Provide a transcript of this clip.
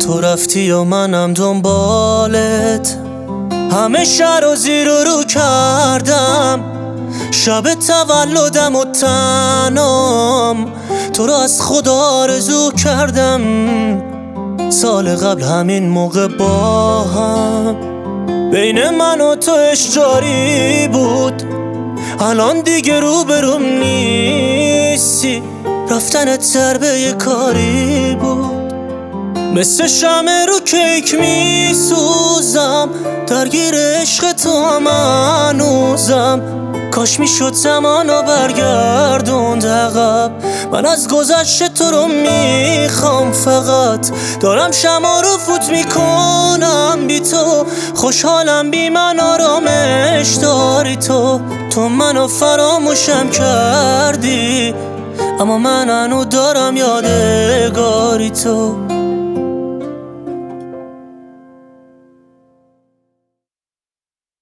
تو رفتی و منم دنبالت، همه شهر و زیر و رو کردم. شب تولدم و تنام تو رو از خدا آرزو کردم. سال قبل همین موقع با هم بین من و تو اشجاری بود، الان دیگه روبروم نیستی، رفتنت ضربه کاری بود. مثل شمع رو کیک می سوزم، درگیر عشق تو هم هنوزم. کاش می شد زمانو برگردوند عقب، من از گذشته تو رو میخوام فقط. دارم شمع رو فوت میکنم بی تو، خوشحالم بی من آرامش داری تو منو فراموشم کردی، اما من هنو دارم یادگاری تو.